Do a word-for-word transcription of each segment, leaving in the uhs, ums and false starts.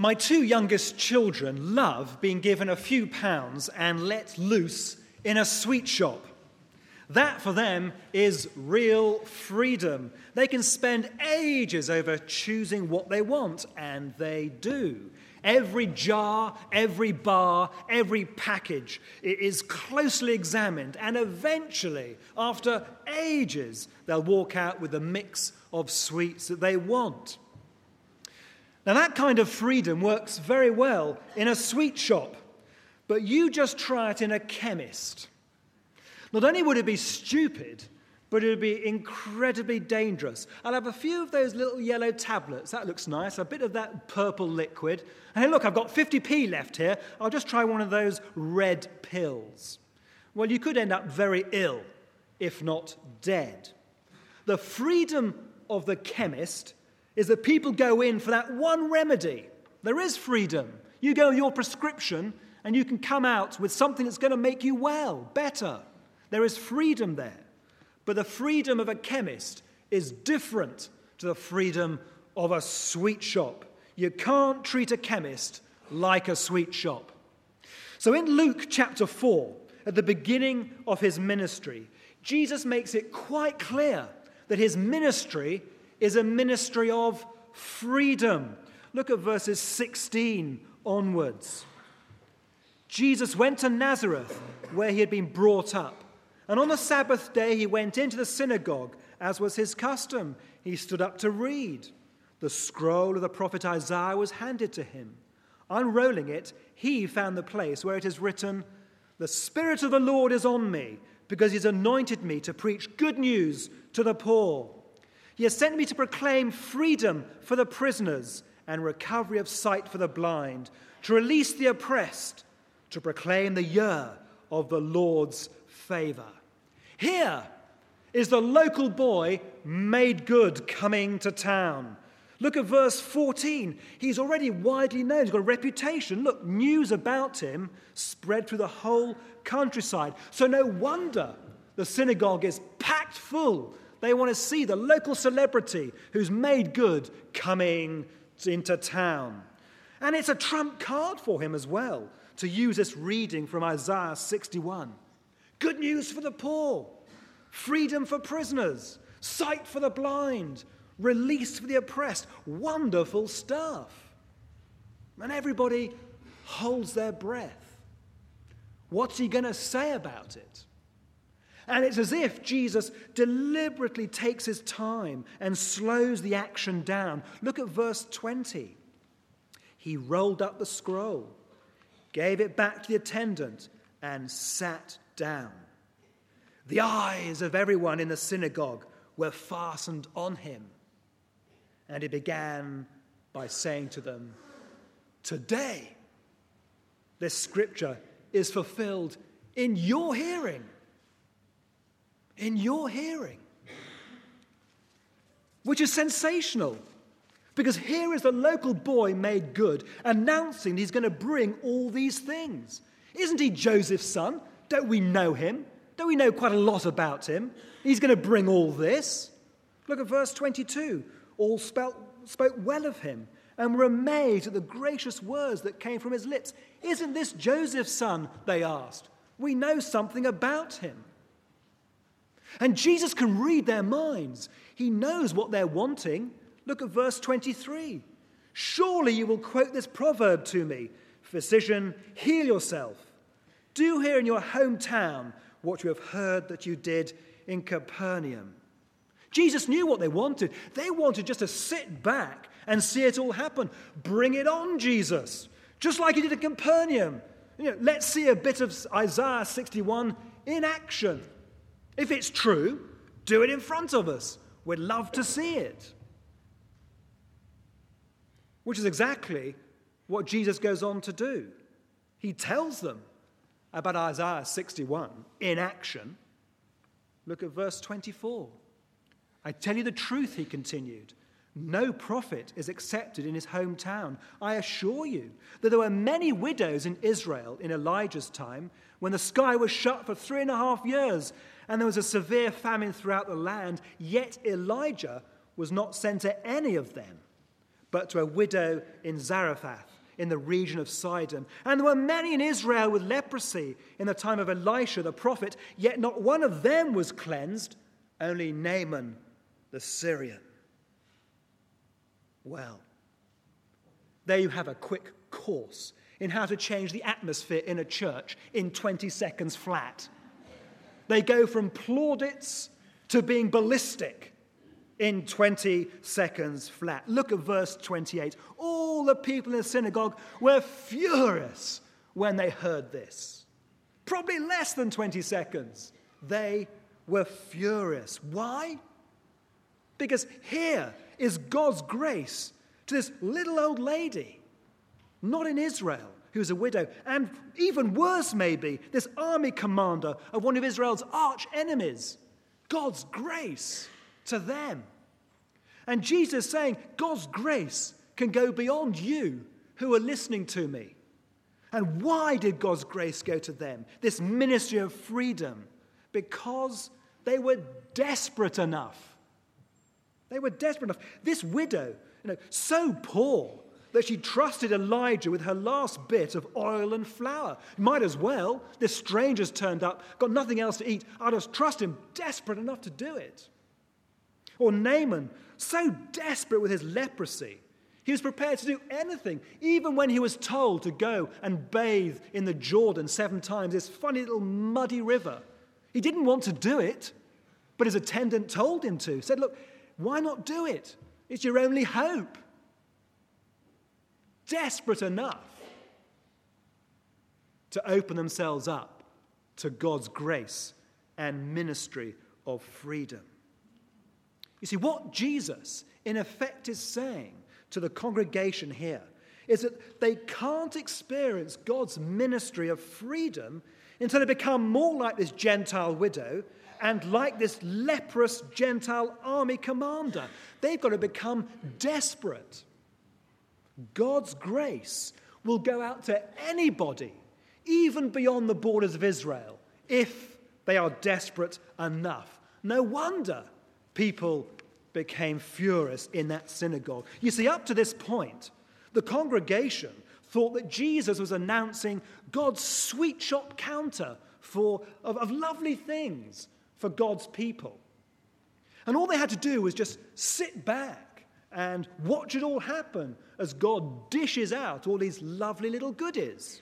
My two youngest children love being given a few pounds and let loose in a sweet shop. That for them is real freedom. They can spend ages over choosing what they want, and they do. Every jar, every bar, every package is closely examined, and eventually, after ages, they'll walk out with a mix of sweets that they want. Now, that kind of freedom works very well in a sweet shop, but you just try it in a chemist. Not only would it be stupid, but it would be incredibly dangerous. I'll have a few of those little yellow tablets. That looks nice. A bit of that purple liquid. And hey, look, I've got fifty p left here. I'll just try one of those red pills. Well, you could end up very ill, if not dead. The freedom of the chemist is that people go in for that one remedy. There is freedom. You go with your prescription, and you can come out with something that's going to make you well, better. There is freedom there. But the freedom of a chemist is different to the freedom of a sweet shop. You can't treat a chemist like a sweet shop. So in Luke chapter four, at the beginning of his ministry, Jesus makes it quite clear that his ministry is a ministry of freedom. Look at verses sixteen onwards. Jesus went to Nazareth, where he had been brought up. And on the Sabbath day he went into the synagogue, as was his custom. He stood up to read. The scroll of the prophet Isaiah was handed to him. Unrolling it, he found the place where it is written, "The Spirit of the Lord is on me, because he has anointed me to preach good news to the poor. He has sent me to proclaim freedom for the prisoners and recovery of sight for the blind, to release the oppressed, to proclaim the year of the Lord's favor." Here is the local boy made good coming to town. Look at verse fourteen. He's already widely known. He's got a reputation. Look, news about him spread through the whole countryside. So no wonder the synagogue is packed full. They want to see the local celebrity who's made good coming into town. And it's a trump card for him as well to use this reading from Isaiah sixty-one. Good news for the poor, freedom for prisoners, sight for the blind, release for the oppressed. Wonderful stuff. And everybody holds their breath. What's he going to say about it? And it's as if Jesus deliberately takes his time and slows the action down. Look at verse twenty. He rolled up the scroll, gave it back to the attendant, and sat down. The eyes of everyone in the synagogue were fastened on him. And he began by saying to them, "Today, this scripture is fulfilled in your hearing." In your hearing. Which is sensational. Because here is the local boy made good, announcing he's going to bring all these things. Isn't he Joseph's son? Don't we know him? Don't we know quite a lot about him? He's going to bring all this. Look at verse twenty-two. All spoke, spoke well of him and were amazed at the gracious words that came from his lips. Isn't this Joseph's son? They asked. We know something about him. And Jesus can read their minds. He knows what they're wanting. Look at verse twenty-three. Surely you will quote this proverb to me, "Physician, heal yourself. Do here in your hometown what you have heard that you did in Capernaum." Jesus knew what they wanted. They wanted just to sit back and see it all happen. Bring it on, Jesus. Just like he did at Capernaum. You know, let's see a bit of Isaiah sixty-one in action. If it's true, do it in front of us. We'd love to see it. Which is exactly what Jesus goes on to do. He tells them about Isaiah sixty-one in action. Look at verse twenty-four. I tell you the truth, he continued. No prophet is accepted in his hometown. I assure you that there were many widows in Israel in Elijah's time when the sky was shut for three and a half years and there was a severe famine throughout the land. Yet Elijah was not sent to any of them, but to a widow in Zarephath in the region of Sidon. And there were many in Israel with leprosy in the time of Elisha the prophet, yet not one of them was cleansed, only Naaman the Syrian. Well, there you have a quick course in how to change the atmosphere in a church in twenty seconds flat. They go from plaudits to being ballistic in twenty seconds flat. Look at verse twenty-eight. All the people in the synagogue were furious when they heard this. Probably less than twenty seconds. They were furious. Why? Because here is God's grace to this little old lady, not in Israel, who's a widow, and even worse maybe, this army commander of one of Israel's arch enemies. God's grace to them. And Jesus is saying, God's grace can go beyond you who are listening to me. And why did God's grace go to them? This ministry of freedom. Because they were desperate enough. They were desperate enough. This widow, you know, so poor that she trusted Elijah with her last bit of oil and flour. Might as well. This stranger's turned up, got nothing else to eat. I'll just trust him, desperate enough to do it. Or Naaman, so desperate with his leprosy, he was prepared to do anything, even when he was told to go and bathe in the Jordan seven times, this funny little muddy river. He didn't want to do it, but his attendant told him to. Said, look, why not do it? It's your only hope. Desperate enough to open themselves up to God's grace and ministry of freedom. You see, what Jesus, in effect, is saying to the congregation here is that they can't experience God's ministry of freedom until they become more like this Gentile widow and like this leprous Gentile army commander. They've got to become desperate. God's grace will go out to anybody, even beyond the borders of Israel, if they are desperate enough. No wonder people became furious in that synagogue. You see, up to this point, the congregation thought that Jesus was announcing God's sweet shop counter for, of, of lovely things for God's people. And all they had to do was just sit back and watch it all happen as God dishes out all these lovely little goodies.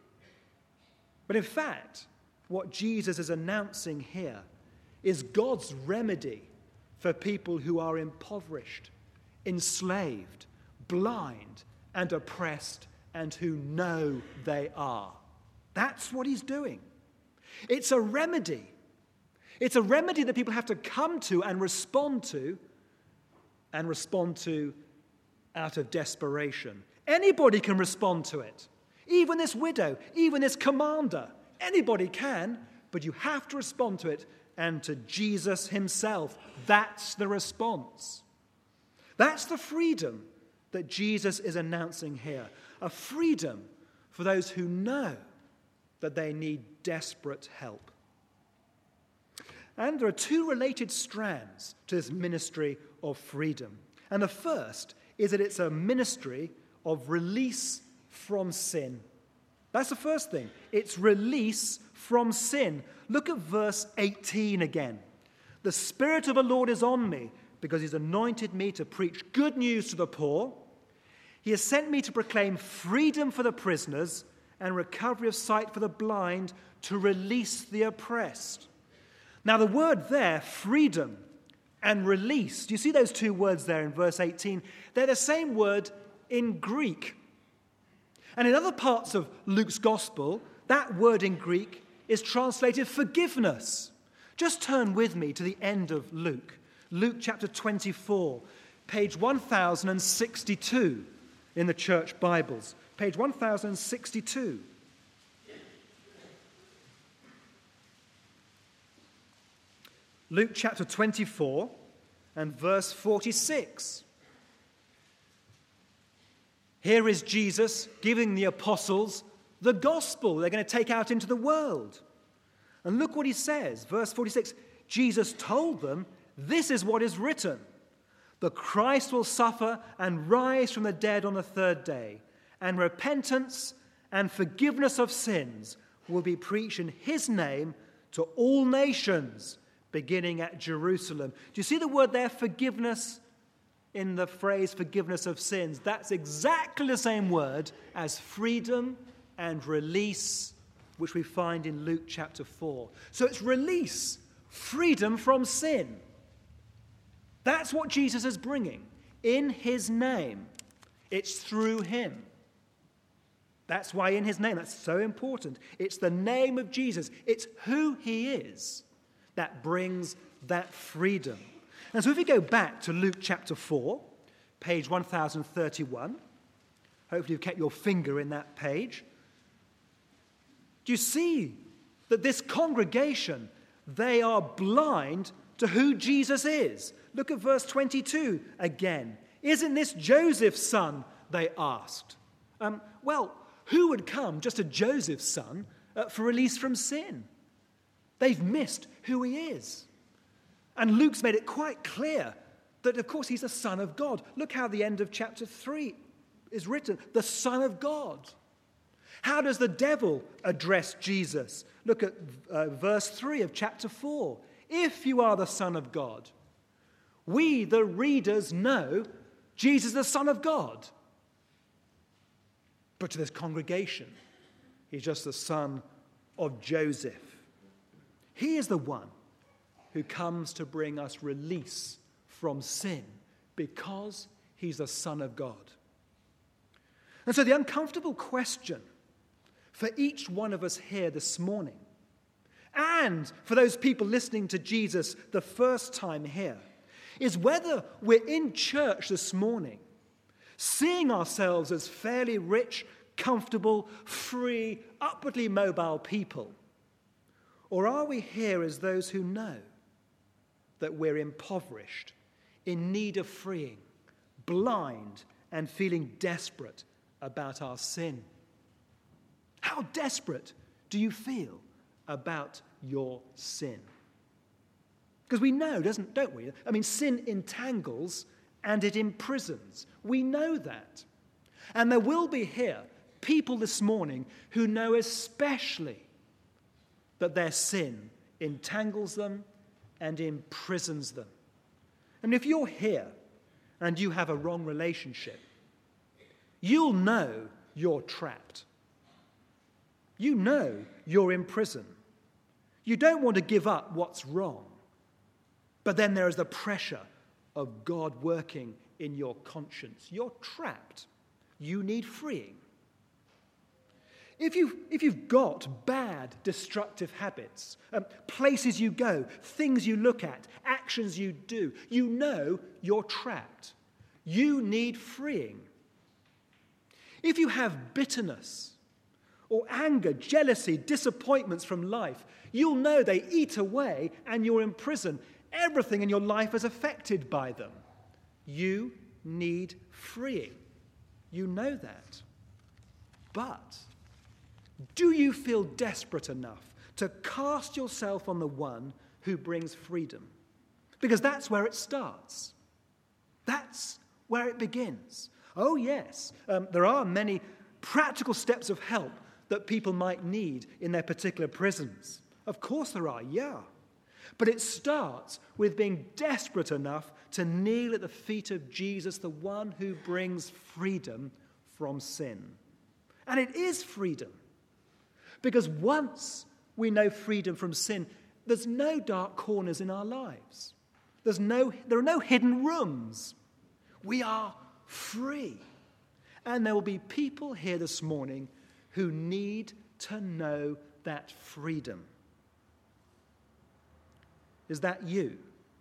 But in fact, what Jesus is announcing here is God's remedy for people who are impoverished, enslaved, blind, and oppressed, and who know they are. That's what he's doing. It's a remedy. It's a remedy that people have to come to and respond to, and respond to out of desperation. Anybody can respond to it. Even this widow, even this commander. Anybody can, but you have to respond to it, and to Jesus himself. That's the response. That's the freedom that Jesus is announcing here. A freedom for those who know that they need desperate help. And there are two related strands to this ministry of freedom. And the first is that it's a ministry of release from sin. That's the first thing. It's release from sin. Look at verse eighteen again. The Spirit of the Lord is on me because he's anointed me to preach good news to the poor. He has sent me to proclaim freedom for the prisoners and recovery of sight for the blind, to release the oppressed. Now the word there, freedom and release, do you see those two words there in verse eighteen? They're the same word in Greek. And in other parts of Luke's gospel, that word in Greek is translated forgiveness. Just turn with me to the end of Luke. Luke chapter twenty-four, page one thousand sixty-two in the church Bibles. Page one thousand sixty-two. Luke chapter twenty-four and verse forty-six. Here is Jesus giving the apostles the gospel they're going to take out into the world. And look what he says, verse forty-six. Jesus told them, this is what is written. The Christ will suffer and rise from the dead on the third day, and repentance and forgiveness of sins will be preached in his name to all nations, beginning at Jerusalem. Do you see the word there, forgiveness, in the phrase forgiveness of sins? That's exactly the same word as freedom and release, which we find in Luke chapter four. So it's release, freedom from sin. That's what Jesus is bringing in his name. It's through him. That's why in his name, that's so important. It's the name of Jesus. It's who he is that brings that freedom. And so if we go back to Luke chapter four, page one thousand thirty-one, hopefully you've kept your finger in that page. Do you see that this congregation, they are blind to who Jesus is? Look at verse twenty-two again. Isn't this Joseph's son? They asked. Um, well, who would come, just a Joseph's son, uh, for release from sin? They've missed who he is. And Luke's made it quite clear that, of course, he's the Son of God. Look how the end of chapter three is written, the Son of God. How does the devil address Jesus? Look at uh, verse three of chapter four. If you are the Son of God, we, the readers, know Jesus is the Son of God. But to this congregation, he's just the son of Joseph. He is the one who comes to bring us release from sin because he's the Son of God. And so the uncomfortable question for each one of us here this morning, and for those people listening to Jesus the first time here, is whether we're in church this morning seeing ourselves as fairly rich, comfortable, free, upwardly mobile people, or are we here as those who know that we're impoverished, in need of freeing, blind, and feeling desperate about our sin? How desperate do you feel about your sin? Because we know, doesn't, don't we? I mean, sin entangles and it imprisons. We know that. And there will be here people this morning who know especially that their sin entangles them and imprisons them. And if you're here and you have a wrong relationship, you'll know you're trapped. You know you're in prison. You don't want to give up what's wrong. But then there is the pressure of God working in your conscience. You're trapped. You need freeing. If you've, if you've got bad, destructive habits, um, places you go, things you look at, actions you do, you know you're trapped. You need freeing. If you have bitterness or anger, jealousy, disappointments from life, you'll know they eat away and you're in prison. Everything in your life is affected by them. You need freeing. You know that. But do you feel desperate enough to cast yourself on the one who brings freedom? Because that's where it starts. That's where it begins. Oh, yes, um, there are many practical steps of help that people might need in their particular prisons. Of course there are, yeah. But it starts with being desperate enough to kneel at the feet of Jesus, the one who brings freedom from sin. And it is freedom. Because once we know freedom from sin, there's no dark corners in our lives. There's no, there are no hidden rooms. We are free. And there will be people here this morning who need to know that freedom. Is that you?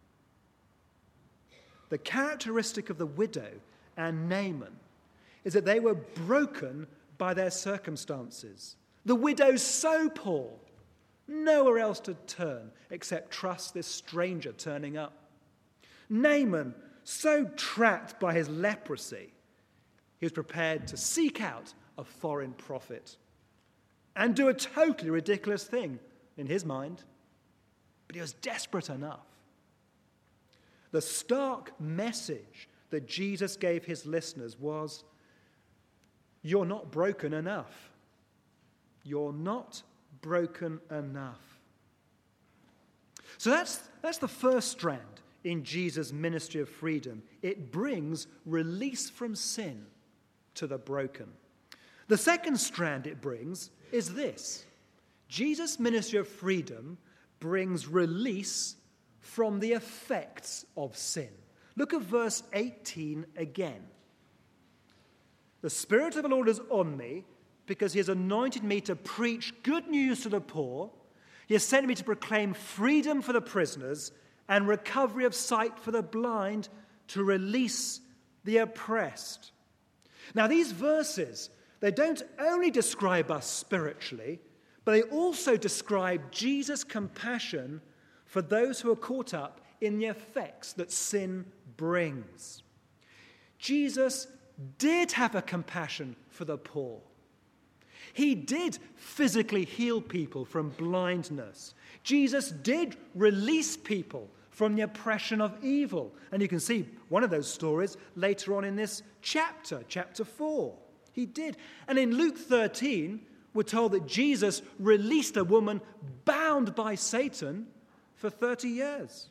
The characteristic of the widow and Naaman is that they were broken by their circumstances. The widow's so poor, nowhere else to turn except trust this stranger turning up. Naaman, so trapped by his leprosy, he was prepared to seek out a foreign prophet and do a totally ridiculous thing in his mind. But he was desperate enough. The stark message that Jesus gave his listeners was, you're not broken enough. You're not broken enough. So that's, that's the first strand in Jesus' ministry of freedom. It brings release from sin to the broken. The second strand it brings is this. Jesus' ministry of freedom brings release from the effects of sin. Look at verse eighteen again. The Spirit of the Lord is on me because he has anointed me to preach good news to the poor. He has sent me to proclaim freedom for the prisoners and recovery of sight for the blind, to release the oppressed. Now, these verses, they don't only describe us spiritually, but they also describe Jesus' compassion for those who are caught up in the effects that sin brings. Jesus did have a compassion for the poor. He did physically heal people from blindness. Jesus did release people from the oppression of evil. And you can see one of those stories later on in this chapter, chapter four. He did. And in Luke thirteen, we're told that Jesus released a woman bound by Satan for thirty years.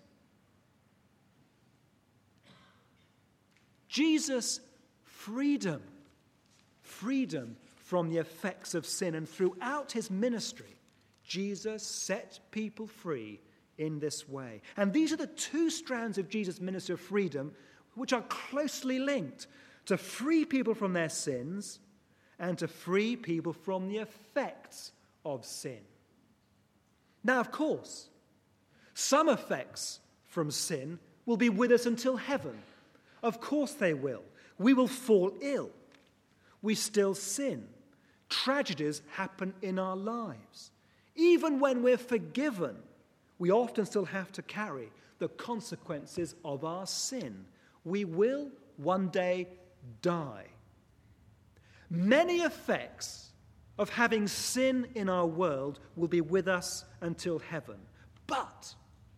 Jesus' freedom, freedom from the effects of sin. And throughout his ministry, Jesus set people free in this way. And these are the two strands of Jesus' ministry of freedom which are closely linked: to free people from their sins and to free people from the effects of sin. Now, of course, some effects from sin will be with us until heaven. Of course they will. We will fall ill. We still sin. Tragedies happen in our lives. Even when we're forgiven, we often still have to carry the consequences of our sin. We will one day die. Many effects of having sin in our world will be with us until heaven. But,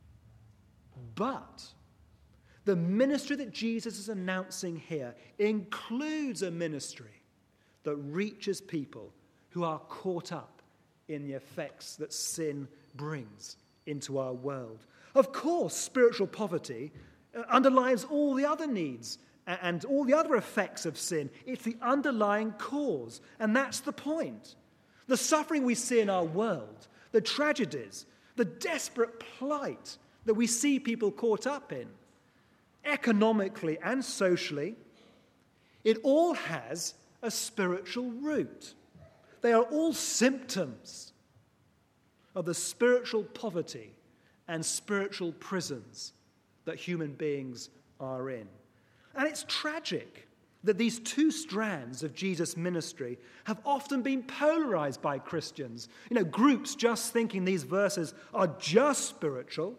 but, the ministry that Jesus is announcing here includes a ministry that reaches people who are caught up in the effects that sin brings into our world. Of course, spiritual poverty underlies all the other needs and all the other effects of sin. It's the underlying cause, and that's the point. The suffering we see in our world, the tragedies, the desperate plight that we see people caught up in, economically and socially, it all has a spiritual root. They are all symptoms of the spiritual poverty and spiritual prisons that human beings are in. And it's tragic that these two strands of Jesus' ministry have often been polarized by Christians. You know, groups just thinking these verses are just spiritual,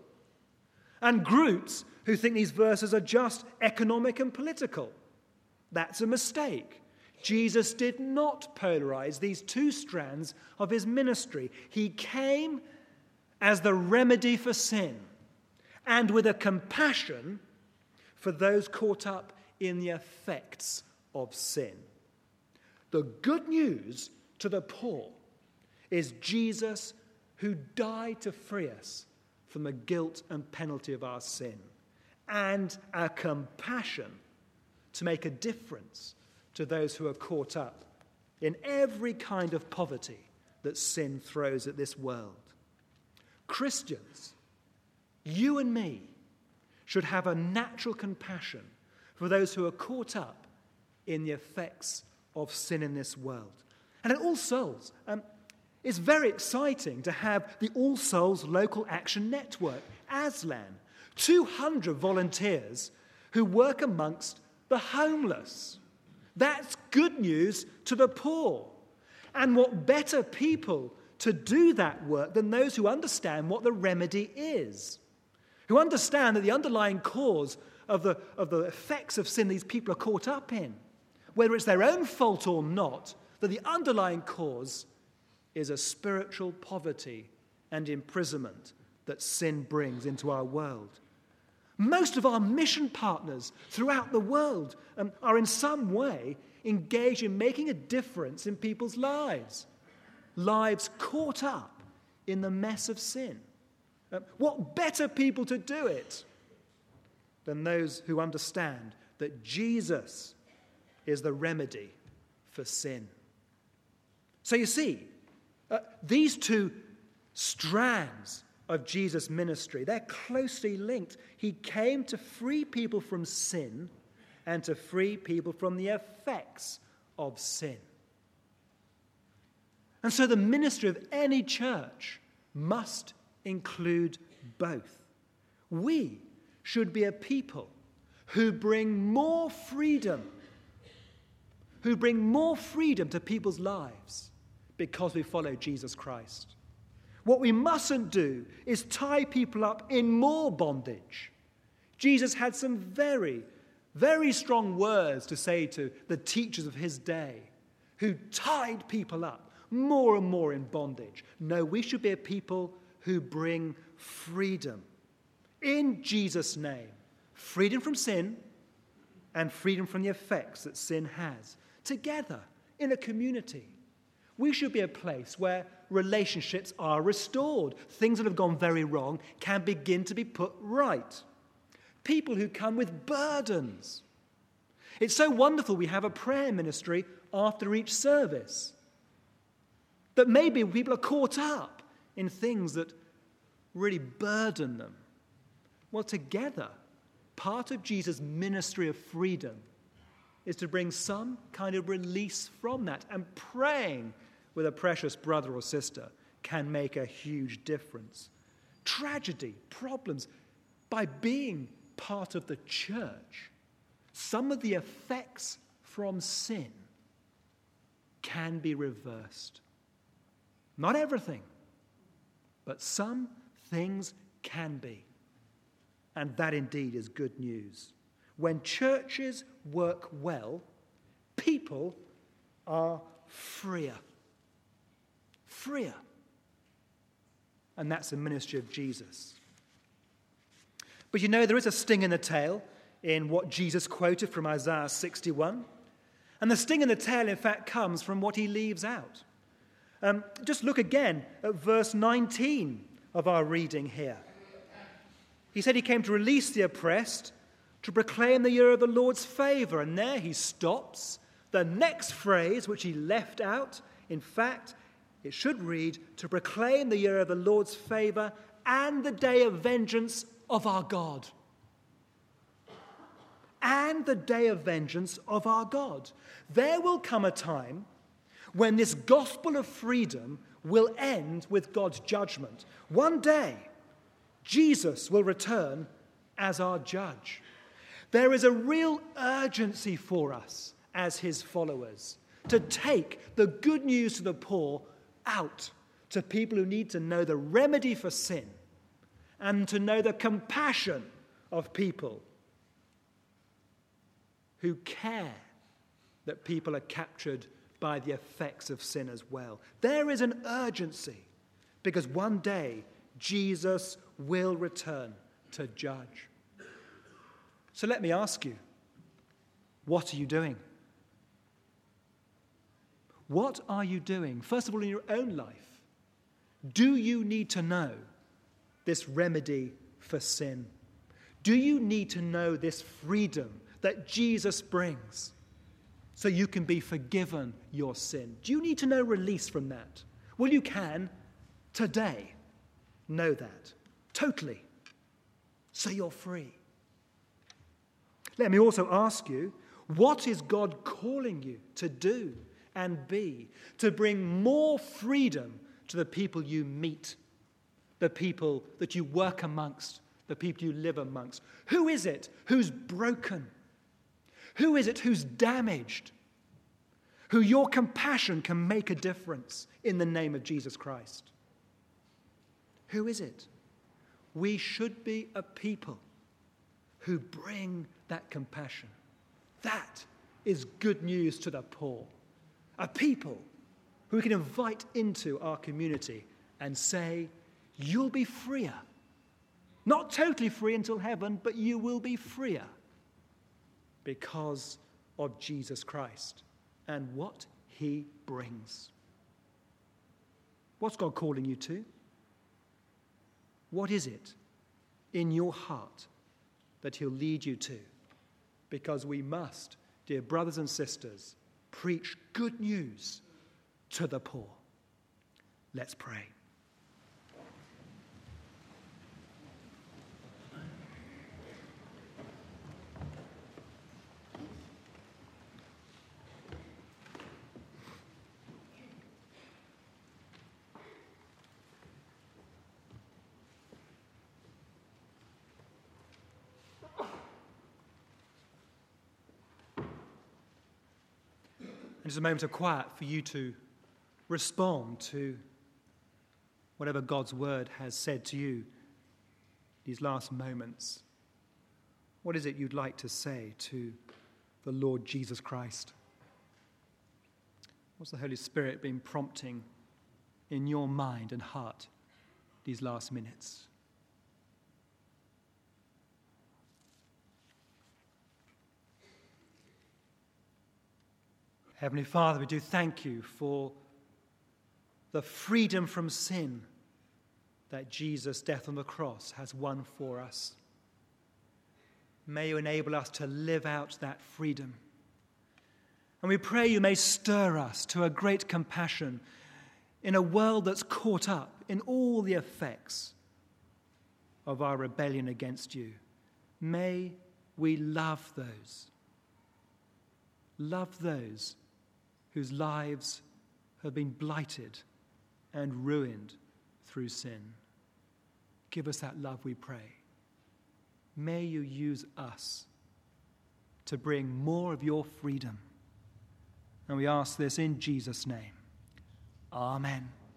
and groups who think these verses are just economic and political. That's a mistake. Jesus did not polarize these two strands of his ministry. He came as the remedy for sin and with a compassion for those caught up in the effects of sin. The good news to the poor is Jesus who died to free us from the guilt and penalty of our sin, and a compassion to make a difference to those who are caught up in every kind of poverty that sin throws at this world. Christians, you and me, should have a natural compassion for those who are caught up in the effects of sin in this world. And at All Souls, um, it's very exciting to have the All Souls Local Action Network, ASLAN, two hundred volunteers who work amongst the homeless. That's good news to the poor. And what better people to do that work than those who understand what the remedy is, who understand that the underlying cause of the, of the effects of sin these people are caught up in, whether it's their own fault or not, that the underlying cause is a spiritual poverty and imprisonment that sin brings into our world. Most of our mission partners throughout the world um, are in some way engaged in making a difference in people's lives, lives caught up in the mess of sin. Uh, what better people to do it than those who understand that Jesus is the remedy for sin? So you see, uh, these two strands of Jesus' ministry, they're closely linked. He came to free people from sin and to free people from the effects of sin. And so the ministry of any church must include both. We should be a people who bring more freedom, who bring more freedom to people's lives because we follow Jesus Christ. What we mustn't do is tie people up in more bondage. Jesus had some very, very strong words to say to the teachers of his day who tied people up more and more in bondage. No, we should be a people who bring freedom in Jesus' name. Freedom from sin and freedom from the effects that sin has. Together, in a community. We should be a place where relationships are restored. Things that have gone very wrong can begin to be put right. People who come with burdens. It's so wonderful we have a prayer ministry after each service. That maybe people are caught up in things that really burden them. Well, together, part of Jesus' ministry of freedom is to bring some kind of release from that, and praying with a precious brother or sister can make a huge difference. Tragedy, problems, by being part of the church, some of the effects from sin can be reversed. Not everything, but some things can be. And that indeed is good news. When churches work well, people are freer. Freer. And that's the ministry of Jesus. But you know, there is a sting in the tail in what Jesus quoted from Isaiah sixty-one. And the sting in the tail, in fact, comes from what he leaves out. Um, just look again at verse nineteen of our reading here. He said he came to release the oppressed, to proclaim the year of the Lord's favor. And there he stops. The next phrase, which he left out, in fact, it should read, to proclaim the year of the Lord's favor and the day of vengeance of our God. And the day of vengeance of our God. There will come a time when this gospel of freedom will end with God's judgment. One day, Jesus will return as our judge. There is a real urgency for us as his followers to take the good news to the poor out to people who need to know the remedy for sin and to know the compassion of people who care that people are captured by the effects of sin as well. There is an urgency because one day Jesus will return to judge. So let me ask you, what are you doing? What are you doing? First of all, in your own life, do you need to know this remedy for sin? Do you need to know this freedom that Jesus brings so you can be forgiven your sin? Do you need to know release from that? Well, you can today know that totally, so you're free. Let me also ask you, what is God calling you to do and be to bring more freedom to the people you meet, the people that you work amongst, the people you live amongst? Who is it who's broken? Who is it who's damaged? Who your compassion can make a difference in the name of Jesus Christ? Who is it? We should be a people who bring that compassion. That is good news to the poor. A people who we can invite into our community and say, you'll be freer. Not totally free until heaven, but you will be freer because of Jesus Christ. and what he brings. What's God calling you to? What is it in your heart that he'll lead you to? Because we must, dear brothers and sisters, preach good news to the poor. Let's pray. Just a moment of quiet for you to respond to whatever God's word has said to you these last moments. What is it you'd like to say to the Lord Jesus Christ? What's the Holy Spirit been prompting in your mind and heart these last minutes? Heavenly Father, we do thank you for the freedom from sin that Jesus' death on the cross has won for us. May you enable us to live out that freedom. And we pray you may stir us to a great compassion in a world that's caught up in all the effects of our rebellion against you. May we love those. Love those whose lives have been blighted and ruined through sin. Give us that love, we pray. May you use us to bring more of your freedom. And we ask this in Jesus' name. Amen.